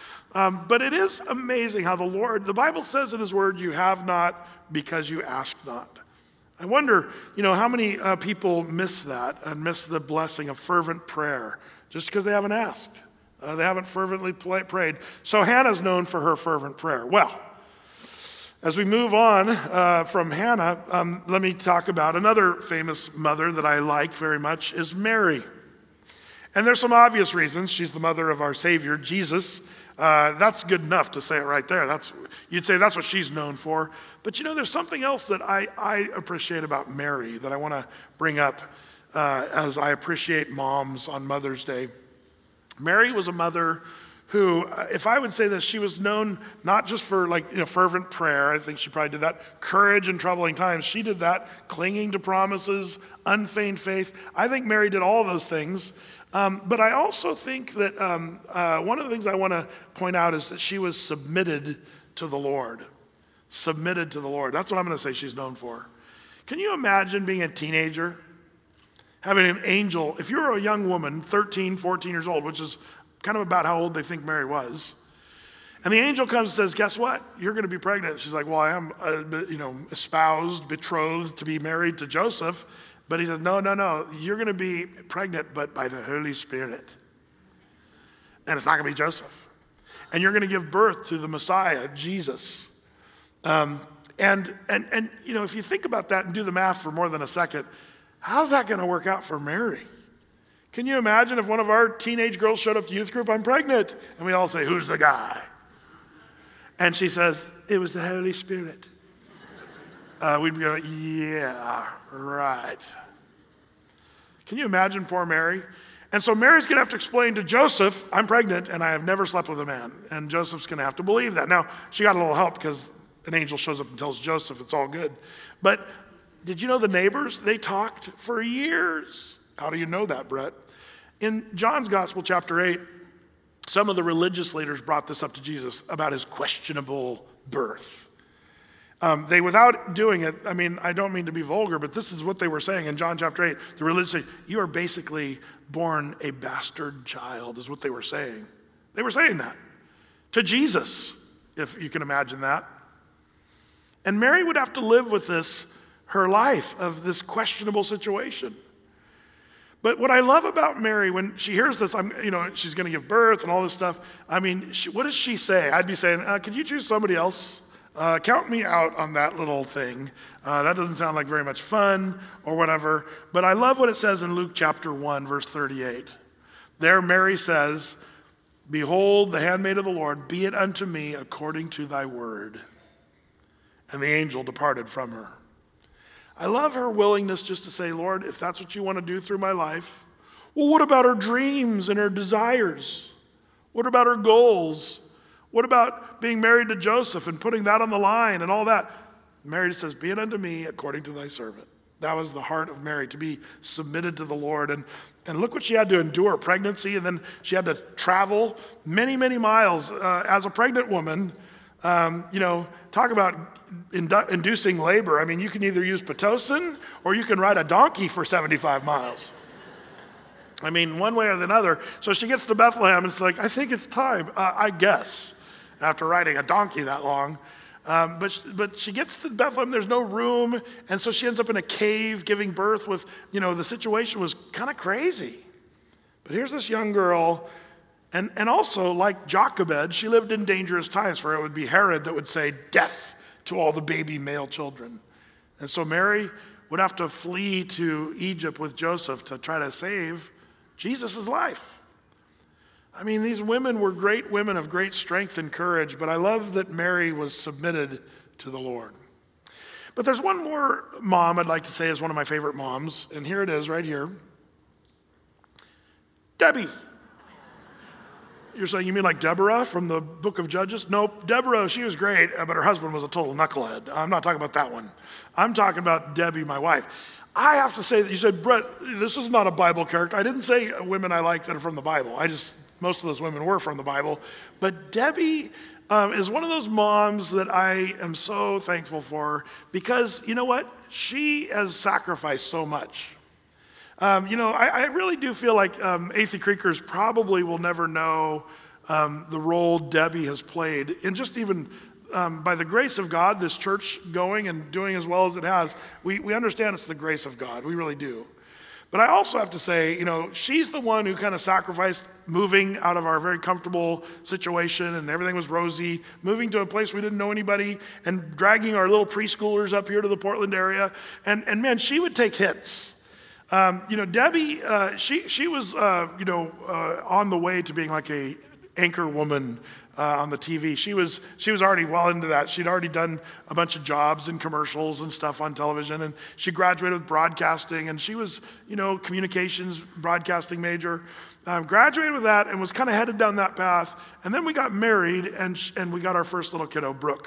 But it is amazing how the Bible says in his word, you have not because you ask not. I wonder, how many people miss that and miss the blessing of fervent prayer just because they haven't asked. They haven't fervently prayed. So Hannah's known for her fervent prayer. Well, as we move on from Hannah, let me talk about another famous mother that I like very much is Mary. And there's some obvious reasons. She's the mother of our Savior, Jesus. That's good enough to say it right there. You'd say that's what she's known for. But there's something else that I appreciate about Mary that I want to bring up as I appreciate moms on Mother's Day. Mary was a mother who, if I would say this, she was known not just for fervent prayer. I think she probably did that. Courage in troubling times. She did that. Clinging to promises, unfeigned faith. I think Mary did all of those things. But I also think that one of the things I want to point out is that she was submitted to the Lord. Submitted to the Lord. That's what I'm going to say she's known for. Can you imagine being a teenager? Having an angel, if you're a young woman, 13, 14 years old, which is kind of about how old they think Mary was, and the angel comes and says, guess what? You're going to be pregnant. She's like, well, I am, espoused, betrothed to be married to Joseph. But he says, no, you're going to be pregnant, but by the Holy Spirit. And it's not going to be Joseph. And you're going to give birth to the Messiah, Jesus. And if you think about that and do the math for more than a second, how's that going to work out for Mary? Can you imagine if one of our teenage girls showed up to youth group, I'm pregnant, and we all say, who's the guy? And she says, it was the Holy Spirit. We'd be going, yeah, right. Can you imagine poor Mary? And so Mary's going to have to explain to Joseph, I'm pregnant and I have never slept with a man. And Joseph's going to have to believe that. Now, she got a little help because an angel shows up and tells Joseph it's all good. But did you know the neighbors? They talked for years. How do you know that, Brett? In John's Gospel, chapter 8, Some of the religious leaders brought this up to Jesus about his questionable birth. They, without doing it, I mean, I don't mean to be vulgar, but this is what they were saying in John chapter 8. The religious say, you are basically born a bastard child, is what they were saying. They were saying that to Jesus, if you can imagine that. And Mary would have to live with this, her life of this questionable situation. But what I love about Mary, when she hears this, she's going to give birth and all this stuff. I mean, what does she say? I'd be saying, could you choose somebody else? Count me out on that little thing. That doesn't sound like very much fun or whatever. But I love what it says in Luke chapter 1, verse 38. There Mary says, behold, the handmaid of the Lord, be it unto me according to thy word. And the angel departed from her. I love her willingness just to say, Lord, if that's what you want to do through my life. Well, what about her dreams and her desires? What about her goals? What about being married to Joseph and putting that on the line and all that? Mary says, be it unto me according to thy servant. That was the heart of Mary, to be submitted to the Lord. And look what she had to endure, pregnancy, and then she had to travel many, many miles as a pregnant woman. Talk about inducing labor. I mean, you can either use Pitocin or you can ride a donkey for 75 miles. I mean, one way or another. So she gets to Bethlehem and it's like, I think it's time, I guess, after riding a donkey that long. But she gets to Bethlehem, there's no room, and so she ends up in a cave giving birth with, the situation was kind of crazy. But here's this young girl, and also like Jochebed, she lived in dangerous times, for it would be Herod that would say, death to all the baby male children. And so Mary would have to flee to Egypt with Joseph to try to save Jesus' life. I mean, these women were great women of great strength and courage, but I love that Mary was submitted to the Lord. But there's one more mom I'd like to say is one of my favorite moms, and here it is right here. Debbie. You're saying, you mean like Deborah from the book of Judges? Nope, Deborah, she was great, but her husband was a total knucklehead. I'm not talking about that one. I'm talking about Debbie, my wife. I have to say that you said, Brett, this is not a Bible character. I didn't say women I like that are from the Bible. Most of those women were from the Bible. But Debbie is one of those moms that I am so thankful for because, you know what? She has sacrificed so much. I really do feel like Athey Creekers probably will never know the role Debbie has played in just even by the grace of God, this church going and doing as well as it has. We understand it's the grace of God. We really do. But I also have to say, she's the one who kind of sacrificed moving out of our very comfortable situation and everything was rosy, moving to a place we didn't know anybody and dragging our little preschoolers up here to the Portland area. And man, she would take hits. Debbie, she was, on the way to being like a anchor woman on the TV. She was already well into that. She'd already done a bunch of jobs and commercials and stuff on television, and she graduated with broadcasting, and she was, communications broadcasting major. Graduated with that and was kind of headed down that path. And then we got married, and we got our first little kiddo, Brooke.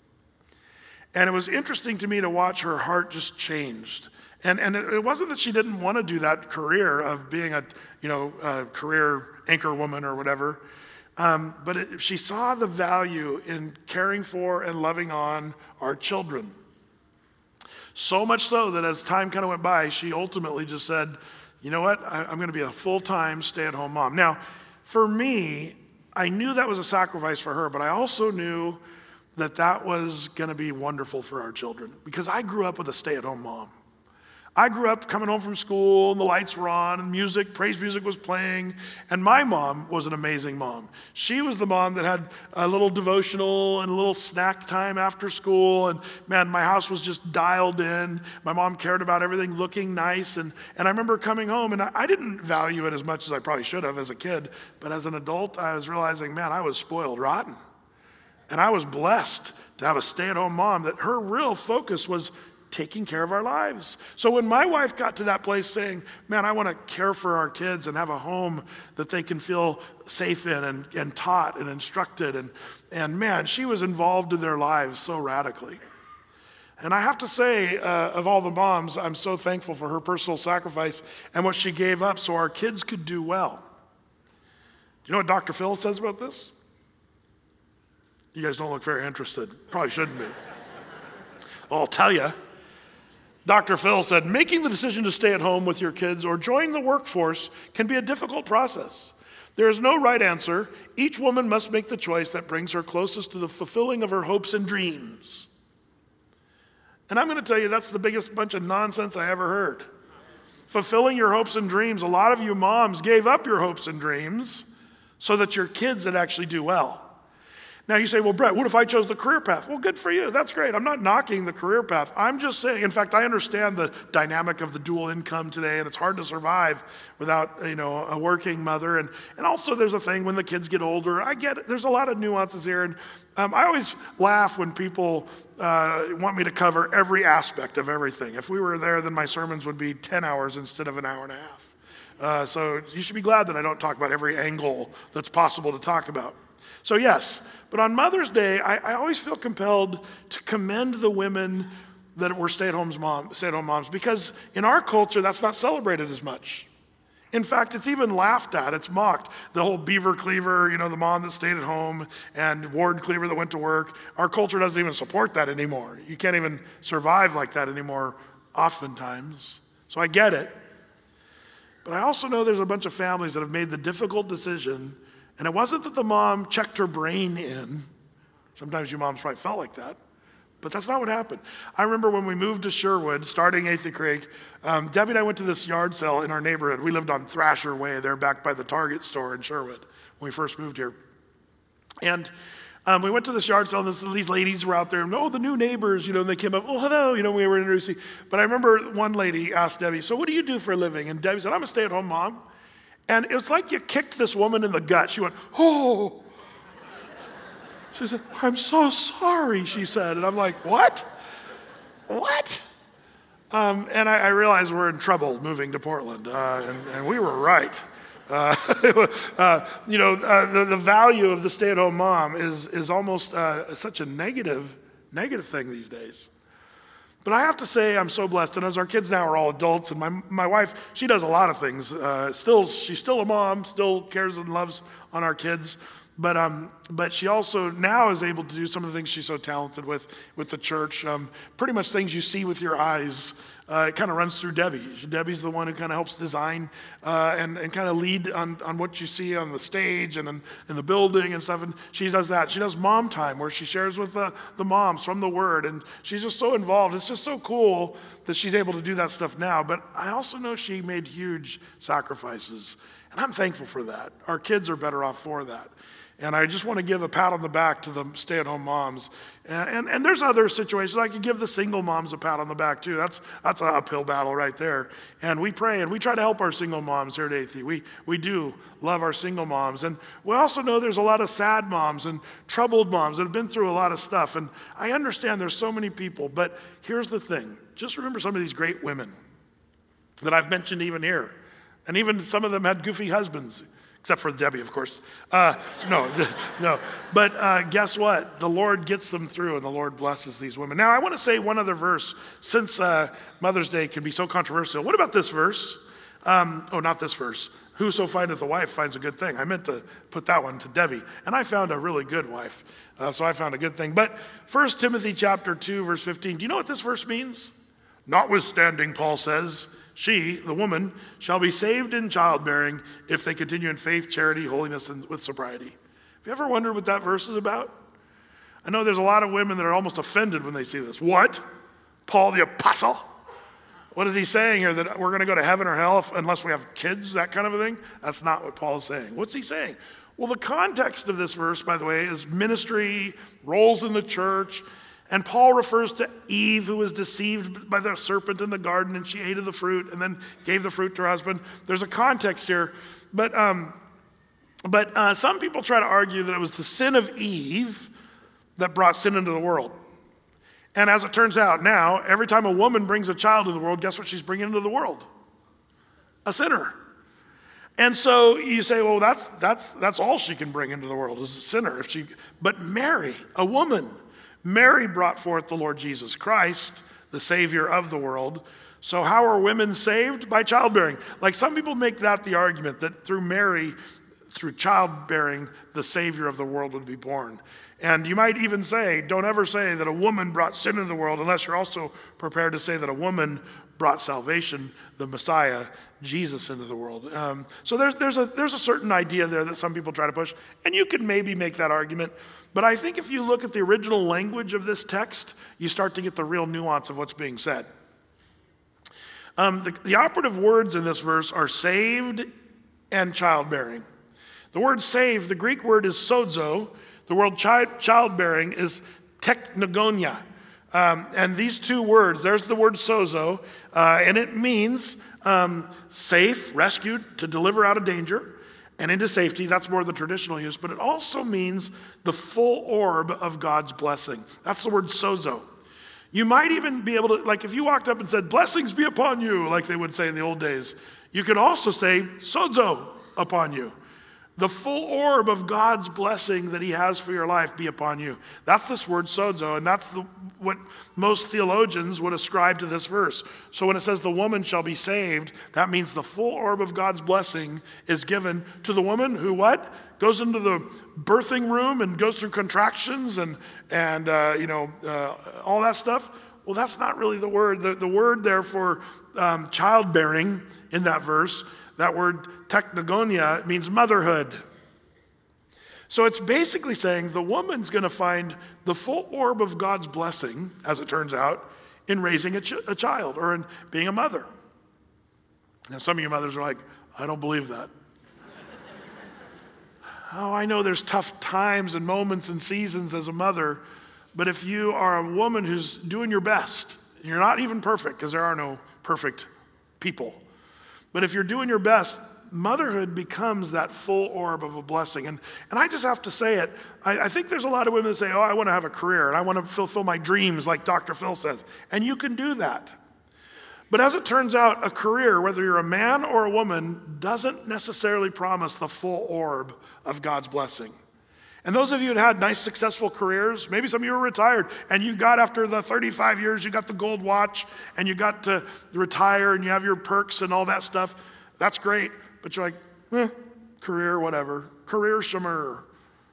And it was interesting to me to watch her heart just changed. And it wasn't that she didn't want to do that career of being a career anchor woman or whatever. But she saw the value in caring for and loving on our children. So much so that as time kind of went by, she ultimately just said, you know what, I'm going to be a full-time stay-at-home mom. Now, for me, I knew that was a sacrifice for her, but I also knew that was going to be wonderful for our children because I grew up with a stay-at-home mom. I grew up coming home from school and the lights were on and praise music was playing. And my mom was an amazing mom. She was the mom that had a little devotional and a little snack time after school. And man, my house was just dialed in. My mom cared about everything looking nice. And I remember coming home and I didn't value it as much as I probably should have as a kid. But as an adult, I was realizing, man, I was spoiled rotten. And I was blessed to have a stay-at-home mom that her real focus was taking care of our lives. So when my wife got to that place saying, man, I want to care for our kids and have a home that they can feel safe in and taught and instructed. And man, she was involved in their lives so radically. And I have to say, of all the moms, I'm so thankful for her personal sacrifice and what she gave up so our kids could do well. you know what Dr. Phil says about this? You guys don't look very interested. Probably shouldn't be. Well, I'll tell you. Dr. Phil said, making the decision to stay at home with your kids or join the workforce can be a difficult process. There is no right answer. Each woman must make the choice that brings her closest to the fulfilling of her hopes and dreams. And I'm going to tell you, that's the biggest bunch of nonsense I ever heard. Fulfilling your hopes and dreams. A lot of you moms gave up your hopes and dreams so that your kids would actually do well. Now you say, well, Brett, what if I chose the career path? Well, good for you. That's great. I'm not knocking the career path. I'm just saying, in fact, I understand the dynamic of the dual income today, and it's hard to survive without, a working mother. And also there's a thing when the kids get older. I get it. There's a lot of nuances here. And I always laugh when people want me to cover every aspect of everything. If we were there, then my sermons would be 10 hours instead of an hour and a half. So you should be glad that I don't talk about every angle that's possible to talk about. So yes, but on Mother's Day, I always feel compelled to commend the women that were stay-at-home moms, because in our culture, that's not celebrated as much. In fact, it's even laughed at, it's mocked. The whole Beaver Cleaver, the mom that stayed at home, and Ward Cleaver that went to work. Our culture doesn't even support that anymore. You can't even survive like that anymore, oftentimes. So I get it. But I also know there's a bunch of families that have made the difficult decision. And it wasn't that the mom checked her brain in. Sometimes you moms probably felt like that. But that's not what happened. I remember when we moved to Sherwood, starting Athey Creek, Debbie and I went to this yard sale in our neighborhood. We lived on Thrasher Way there back by the Target store in Sherwood when we first moved here. And we went to this yard sale, and these ladies were out there. And, the new neighbors, and they came up, oh, hello, we were introducing. But I remember one lady asked Debbie, so what do you do for a living? And Debbie said, I'm a stay-at-home mom. And it was like you kicked this woman in the gut. She went, oh. She said, I'm so sorry, she said. And I'm like, what? What? And I realized we're in trouble moving to Portland. And we were right. The value of the stay-at-home mom is almost such a negative thing these days. But I have to say, I'm so blessed. And as our kids now are all adults, and my wife, she does a lot of things. She's still a mom, still cares and loves on our kids. But she also now is able to do some of the things she's so talented with the church. Pretty much things you see with your eyes. It kind of runs through Debbie. Debbie's the one who kind of helps design and kind of lead on what you see on the stage and in the building and stuff. And she does that. She does mom time where she shares with the moms from the Word. And she's just so involved. It's just so cool that she's able to do that stuff now. But I also know she made huge sacrifices. And I'm thankful for that. Our kids are better off for that. And I just want to give a pat on the back to the stay-at-home moms. And there's other situations. I could give the single moms a pat on the back too. That's an uphill battle right there. And we pray and we try to help our single moms here at Athey. We do love our single moms. And we also know there's a lot of sad moms and troubled moms that have been through a lot of stuff. And I understand there's so many people. But here's the thing. Just remember some of these great women that I've mentioned even here. And even some of them had goofy husbands. Except for Debbie, of course. No. But guess what? The Lord gets them through, and the Lord blesses these women. Now, I want to say one other verse, since Mother's Day can be so controversial. What about this verse? Not this verse. Whoso findeth a wife finds a good thing. I meant to put that one to Debbie. And I found a really good wife. So I found a good thing. But 1 Timothy chapter 2, verse 15. Do you know what this verse means? Notwithstanding, Paul says, she, the woman, shall be saved in childbearing if they continue in faith, charity, holiness, and with sobriety. Have you ever wondered what that verse is about? I know there's a lot of women that are almost offended when they see this. What? Paul the apostle? What is he saying here? That we're going to go to heaven or hell unless we have kids, that kind of a thing? That's not what Paul is saying. What's he saying? Well, the context of this verse, by the way, is ministry, roles in the church. And Paul refers to Eve, who was deceived by the serpent in the garden, and she ate of the fruit and then gave the fruit to her husband. There's a context here. But some people try to argue that it was the sin of Eve that brought sin into the world. And as it turns out now, every time a woman brings a child into the world, guess what she's bringing into the world? A sinner. And so you say, well, that's all she can bring into the world is a sinner. But Mary, a woman, Mary brought forth the Lord Jesus Christ, the Savior of the world. So how are women saved? By childbearing. Like some people make that the argument that through Mary, through childbearing, the Savior of the world would be born. And you might even say, don't ever say that a woman brought sin into the world unless you're also prepared to say that a woman brought salvation, the Messiah, Jesus, into the world. So there's a certain idea there that some people try to push, and you could maybe make that argument. But I think if you look at the original language of this text, you start to get the real nuance of what's being said. The operative words in this verse are saved and childbearing. The word saved, the Greek word is sozo. The word childbearing is teknogonia. And these two words, there's the word sozo, and it means safe, rescued, to deliver out of danger and into safety. That's more the traditional use, but it also means the full orb of God's blessing. That's the word sozo. You might even be able to, like if you walked up and said, blessings be upon you, like they would say in the old days, you could also say, sozo upon you. The full orb of God's blessing that he has for your life be upon you. That's this word sozo, and that's what most theologians would ascribe to this verse. So when it says the woman shall be saved, that means the full orb of God's blessing is given to the woman who what? Goes into the birthing room and goes through contractions and all that stuff. Well, that's not really the word. The word there for childbearing in that verse, that word teknogonia, means motherhood. So it's basically saying the woman's going to find the full orb of God's blessing, as it turns out, in raising a child or in being a mother. Now, some of you mothers are like, I don't believe that. Oh, I know there's tough times and moments and seasons as a mother, but if you are a woman who's doing your best, and you're not even perfect, because there are no perfect people, but if you're doing your best, motherhood becomes that full orb of a blessing. And I just have to say it. I think there's a lot of women that say, oh, I want to have a career and I want to fulfill my dreams like Dr. Phil says. And you can do that. But as it turns out, a career, whether you're a man or a woman, doesn't necessarily promise the full orb of God's blessing. And those of you that had nice, successful careers, maybe some of you were retired, and you got after the 35 years, you got the gold watch, and you got to retire, and you have your perks and all that stuff. That's great. But you're like, career, whatever. Career shamer.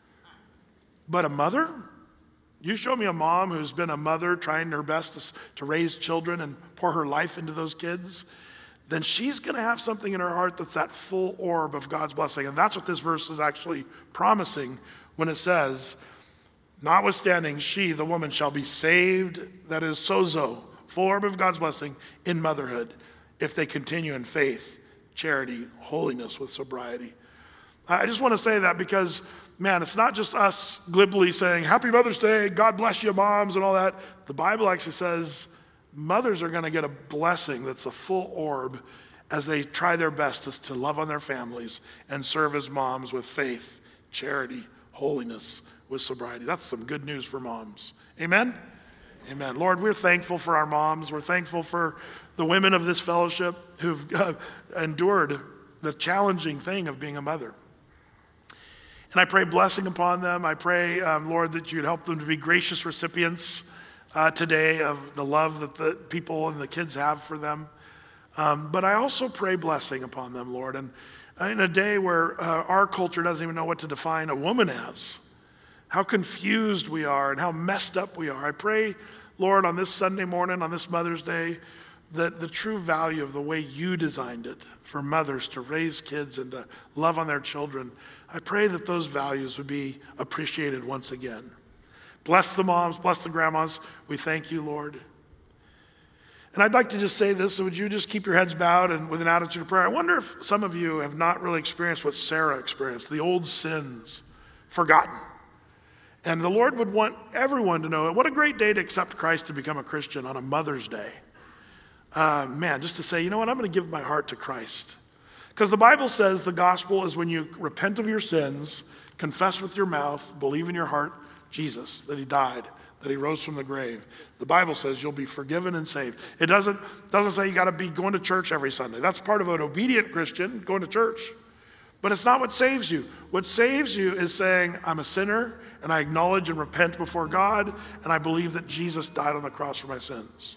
But a mother? You show me a mom who's been a mother trying her best to raise children and pour her life into those kids, then she's going to have something in her heart that's that full orb of God's blessing. And that's what this verse is actually promising when it says, notwithstanding, she, the woman, shall be saved, that is sozo, full orb of God's blessing, in motherhood, if they continue in faith, charity, holiness with sobriety. I just want to say that because, man, it's not just us glibly saying, Happy Mother's Day, God bless you, moms, and all that. The Bible actually says mothers are going to get a blessing that's a full orb as they try their best to love on their families and serve as moms with faith, charity, holiness with sobriety. That's some good news for moms. Amen? Amen. Lord, we're thankful for our moms. We're thankful for the women of this fellowship who've endured the challenging thing of being a mother. And I pray blessing upon them. I pray, Lord, that you'd help them to be gracious recipients today of the love that the people and the kids have for them. But I also pray blessing upon them, Lord. And in a day where our culture doesn't even know what to define a woman as, how confused we are and how messed up we are. I pray, Lord, on this Sunday morning, on this Mother's Day, that the true value of the way you designed it for mothers to raise kids and to love on their children, I pray that those values would be appreciated once again. Bless the moms, bless the grandmas. We thank you, Lord. And I'd like to just say this, so would you just keep your heads bowed and with an attitude of prayer? I wonder if some of you have not really experienced what Sarah experienced, the old sins forgotten. And the Lord would want everyone to know, what a great day to accept Christ and become a Christian on a Mother's Day. Man, just to say, you know what, I'm going to give my heart to Christ. Because the Bible says the gospel is when you repent of your sins, confess with your mouth, believe in your heart, Jesus, that he died, that he rose from the grave. The Bible says you'll be forgiven and saved. It doesn't say you got to be going to church every Sunday. That's part of an obedient Christian, going to church. But it's not what saves you. What saves you is saying, I'm a sinner, and I acknowledge and repent before God, and I believe that Jesus died on the cross for my sins.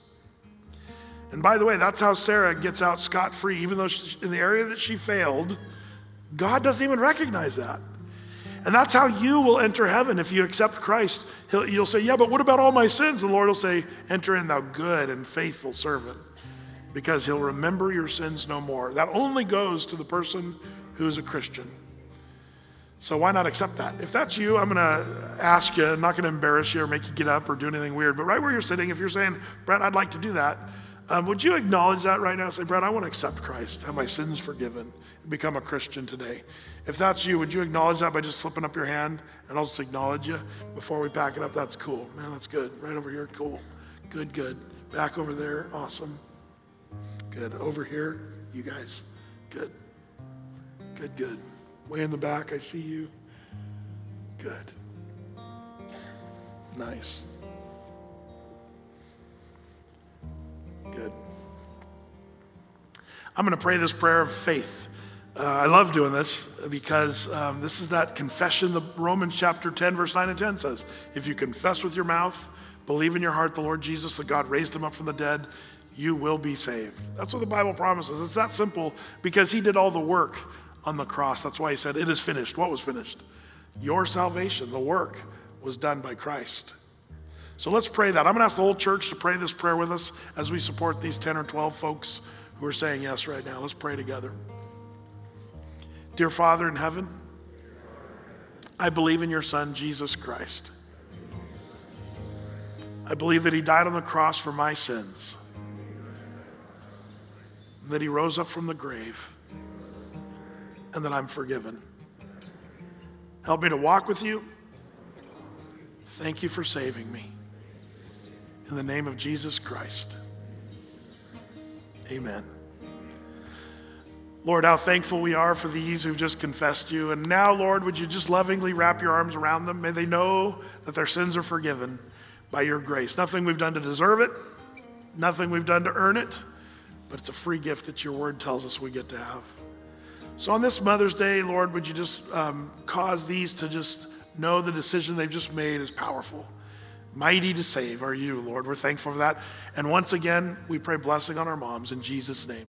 And by the way, that's how Sarah gets out scot-free. Even though in the area that she failed, God doesn't even recognize that. And that's how you will enter heaven if you accept Christ. You'll say, yeah, but what about all my sins? The Lord will say, enter in, thou good and faithful servant, because he'll remember your sins no more. That only goes to the person who is a Christian. So why not accept that? If that's you, I'm going to ask you, I'm not going to embarrass you or make you get up or do anything weird, but right where you're sitting, if you're saying, Brett, I'd like to do that, would you acknowledge that right now? Say, Brett, I want to accept Christ, have my sins forgiven, and become a Christian today. If that's you, would you acknowledge that by just slipping up your hand, and I'll just acknowledge you before we pack it up? That's cool. Man, that's good. Right over here, cool. Good, good. Back over there, awesome. Good. Over here, you guys. Good. Good, good. Way in the back, I see you. Good. Nice. Good. I'm going to pray this prayer of faith. I love doing this because this is that confession. The Romans chapter 10, verse 9 and 10 says, if you confess with your mouth, believe in your heart the Lord Jesus, that God raised him up from the dead, you will be saved. That's what the Bible promises. It's that simple because he did all the work on the cross. That's why he said, it is finished. What was finished? Your salvation, the work was done by Christ. So let's pray that. I'm going to ask the whole church to pray this prayer with us as we support these 10 or 12 folks who are saying yes right now. Let's pray together. Dear Father in heaven, I believe in your Son, Jesus Christ. I believe that he died on the cross for my sins, that he rose up from the grave, and that I'm forgiven. Help me to walk with you. Thank you for saving me. In the name of Jesus Christ, amen. Lord, how thankful we are for these who've just confessed you. And now, Lord, would you just lovingly wrap your arms around them? May they know that their sins are forgiven by your grace. Nothing we've done to deserve it, nothing we've done to earn it, but it's a free gift that your word tells us we get to have. So on this Mother's Day, Lord, would you just cause these to just know the decision they've just made is powerful. Mighty to save are you, Lord. We're thankful for that. And once again, we pray blessing on our moms in Jesus' name.